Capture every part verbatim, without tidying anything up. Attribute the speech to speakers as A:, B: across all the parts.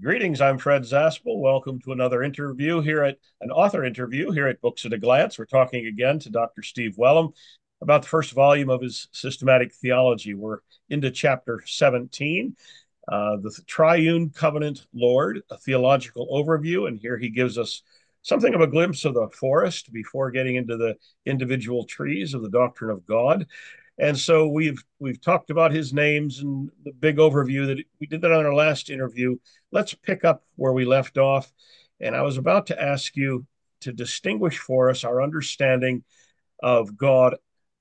A: Greetings, I'm Fred Zaspel. Welcome to another interview here at an author interview here at Books at a Glance. We're talking again to Doctor Steve Wellum about the first volume of his systematic theology. We're into chapter seventeen, uh, the Triune Covenant Lord, a theological overview. And here he gives us something of a glimpse of the forest before getting into the individual trees of the doctrine of God. And so we've we've talked about his names and the big overview that we did that on our last interview. Let's pick up where we left off. And I was about to ask you to distinguish for us our understanding of God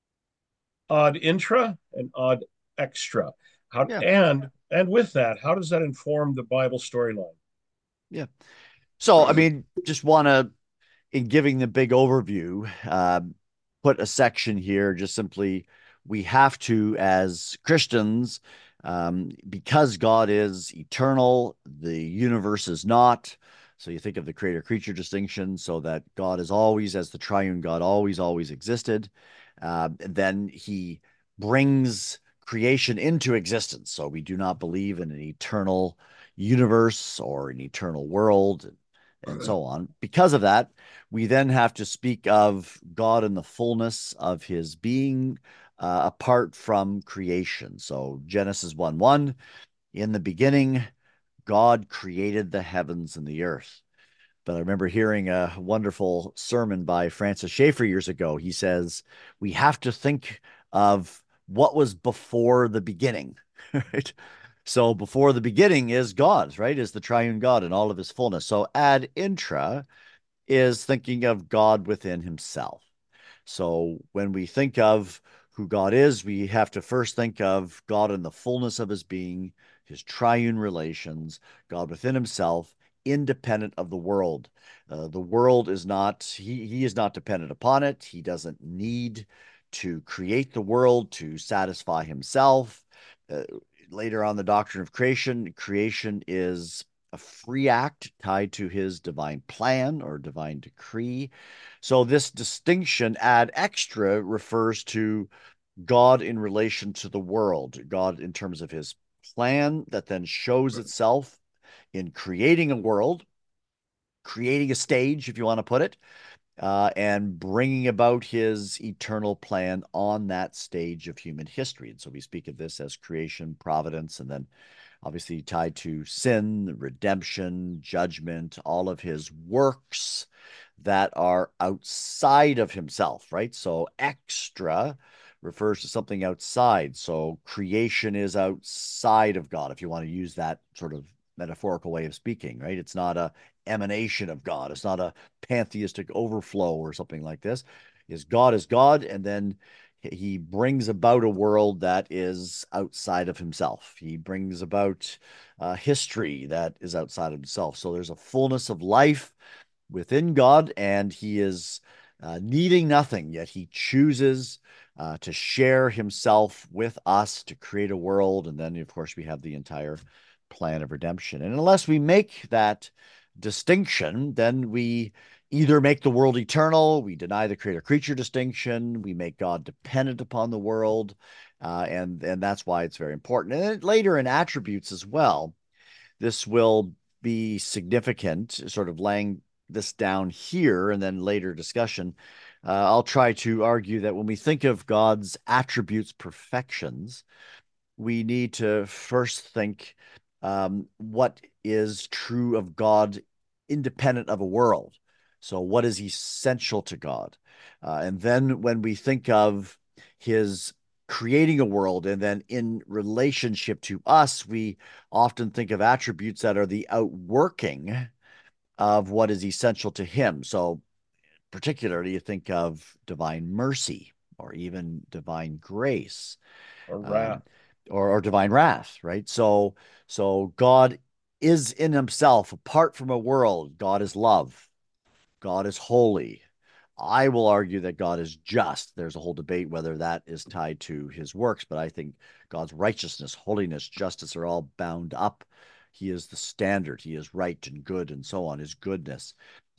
A: ad intra and ad extra. How
B: Yeah,
A: and and with that, how does that inform the Bible storyline?
B: yeah. So, I mean, just want to, in giving the big overview, uh, put a section here. Just simply, we have to, as Christians, um, because God is eternal, the universe is not. So you think of the creator creature distinction, so that God is always, as the triune God, always, always existed. Uh, then he brings creation into existence. So we do not believe in an eternal universe or an eternal world and so on. Because of that, we then have to speak of God in the fullness of his being uh, apart from creation. So Genesis one one, in the beginning, God created the heavens and the earth. But I remember hearing a wonderful sermon by Francis Schaeffer years ago. He says, we have to think of what was before the beginning, right? So before the beginning is God, right? Is the triune God in all of his fullness. So ad intra is thinking of God within himself. So when we think of who God is, we have to first think of God in the fullness of his being, his triune relations, God within himself, independent of the world. Uh, the world is not, he, he is not dependent upon it. He doesn't need to create the world to satisfy himself. Uh, Later on, the doctrine of creation, creation is a free act tied to his divine plan or divine decree. So this distinction ad extra refers to God in relation to the world, God in terms of his plan that then shows itself in creating a world, creating a stage, if you want to put it, uh, and bringing about his eternal plan on that stage of human history. And so we speak of this as creation, providence, and then obviously tied to sin, redemption, judgment, all of his works that are outside of himself, right? So extra refers to something outside. So creation is outside of God, if you want to use that sort of metaphorical way of speaking, right? It's not a emanation of God. It's not a pantheistic overflow or something like this. Is God is God, and then he brings about a world that is outside of himself. He brings about uh, history that is outside of himself. So there's a fullness of life within God, and he is uh, needing nothing, yet he chooses uh, to share himself with us to create a world. And then, of course, we have the entire plan of redemption. And unless we make that distinction, then we either make the world eternal, we deny the creator creature distinction, we make God dependent upon the world. Uh, and, and that's why it's very important. And then later in attributes as well, this will be significant, sort of laying this down here and then later discussion. Uh, I'll try to argue that when we think of God's attributes, perfections, we need to first think um, what is true of God independent of a world. So, what is essential to God? Uh, and then when we think of his creating a world and then in relationship to us, we often think of attributes that are the outworking of what is essential to him. So, particularly, you think of divine mercy or even divine grace,
A: Or
B: um,
A: wrath?
B: or, or divine wrath, right? So, so God is in himself, apart from a world. God is love. God is holy. I will argue that God is just. There's a whole debate whether that is tied to his works, but I think God's righteousness, holiness, justice are all bound up. He is the standard. He is right and good and so on, his goodness.